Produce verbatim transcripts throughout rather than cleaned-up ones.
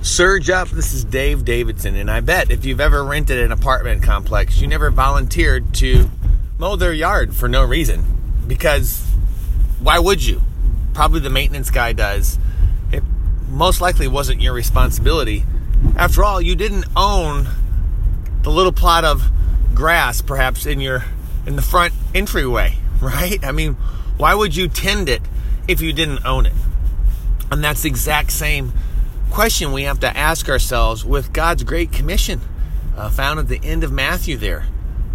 Surge up, this is Dave Davidson, and I bet if you've ever rented an apartment complex, you never volunteered to mow their yard for no reason. Because why would you? Probably the maintenance guy does. It most likely wasn't your responsibility. After all, you didn't own the little plot of grass, perhaps, in your in the front entryway, right? I mean, why would you tend it if you didn't own it? And that's the exact same question we have to ask ourselves with God's Great Commission, uh, found at the end of Matthew there.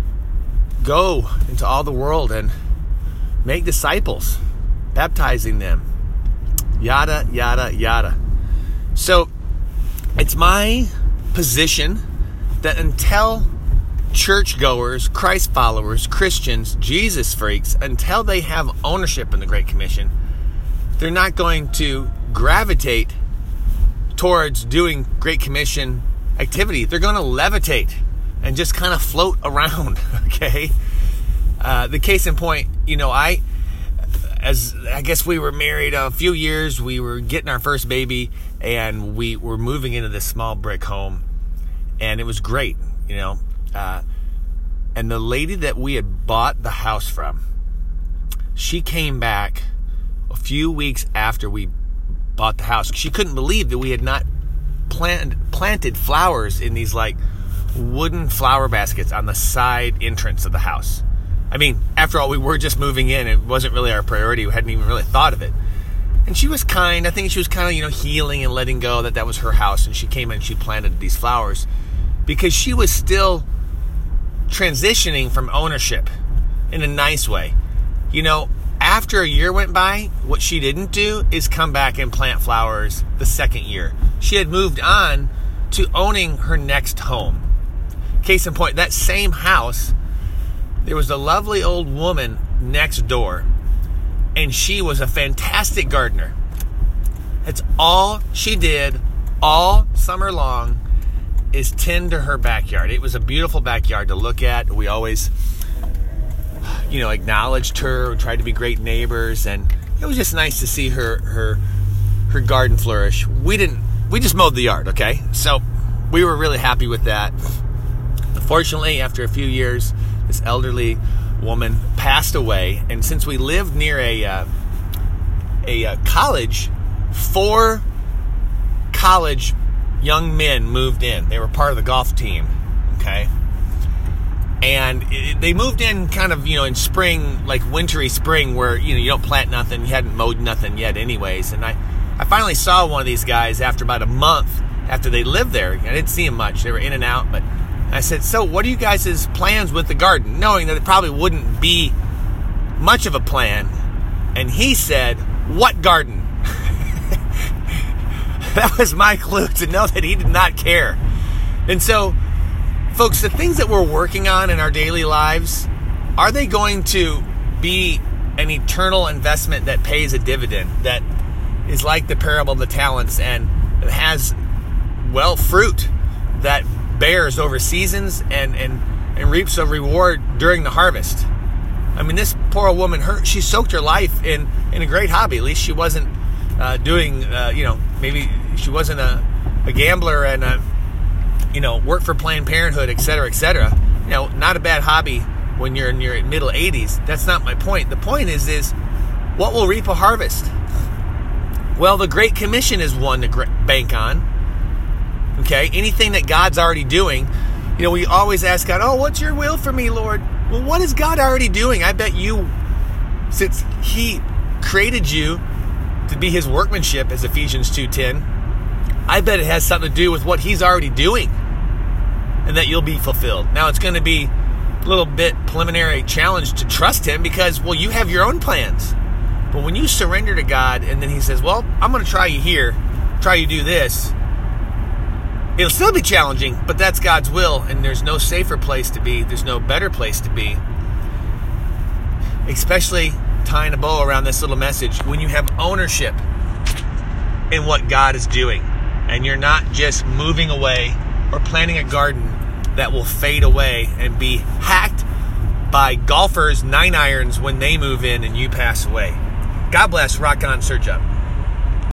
Go into all the world and make disciples, baptizing them, yada, yada, yada. So it's my position that until churchgoers, Christ followers, Christians, Jesus freaks, until they have ownership in the Great Commission, they're not going to gravitate towards doing Great Commission activity. They're going to levitate and just kind of float around, okay? Uh, the case in point, you know, I, as I guess we were married a few years, we were getting our first baby, and we were moving into this small brick home, and it was great, you know. Uh, and the lady that we had bought the house from, she came back a few weeks after we bought the house. She couldn't believe that we had not plant, planted flowers in these like wooden flower baskets on the side entrance of the house. I mean, after all, we were just moving in. It wasn't really our priority. We hadn't even really thought of it. And she was kind. I think she was kind of, you know, healing and letting go that that was her house. And she came in and she planted these flowers because she was still transitioning from ownership in a nice way. You know, after a year went by, what she didn't do is come back and plant flowers the second year. She had moved on to owning her next home. Case in point, that same house, there was a lovely old woman next door, and she was a fantastic gardener. That's all she did all summer long is tend to her backyard. It was a beautiful backyard to look at. We always, you know, acknowledged her, tried to be great neighbors, and it was just nice to see her her her garden flourish. We didn't we just mowed the yard, okay? So we were really happy with that. Unfortunately, after a few years, this elderly woman passed away, and since we lived near a uh, a uh, college, four college young men moved in. They were part of the golf team, okay? And it, they moved in kind of, you know, in spring, like wintry spring, where, you know, you don't plant nothing, you hadn't mowed nothing yet anyways. And I, I finally saw one of these guys after about a month after they lived there. I didn't see them much. They were in and out, but I said, so what are you guys' plans with the garden? Knowing that it probably wouldn't be much of a plan. And he said, what garden? That was my clue to know that he did not care. And so, folks, the things that we're working on in our daily lives, are they going to be an eternal investment that pays a dividend, that is like the parable of the talents and has, well, fruit that bears over seasons and, and, and reaps a reward during the harvest? I mean, this poor old woman, her she soaked her life in, in a great hobby. At least she wasn't uh, doing, uh, you know, maybe she wasn't a, a gambler and, a, you know, worked for Planned Parenthood, et cetera, et cetera. You know, not a bad hobby when you're in your middle eighties. That's not my point. The point is, is what will reap a harvest? Well, the Great Commission is one to bank on. Okay, anything that God's already doing. You know, we always ask God, oh, what's your will for me, Lord? Well, what is God already doing? I bet you, since He created you to be His workmanship, as Ephesians two ten, I bet it has something to do with what He's already doing, and that you'll be fulfilled. Now, it's going to be a little bit preliminary challenge to trust Him because, well, you have your own plans. But when you surrender to God, and then He says, well, I'm going to try you here, try you do this, it'll still be challenging, but that's God's will, and there's no safer place to be. There's no better place to be. Especially tying a bow around this little message, when you have ownership in what God is doing, and you're not just moving away or planting a garden that will fade away and be hacked by golfers' nine irons when they move in and you pass away. God bless. Rock on, surge up.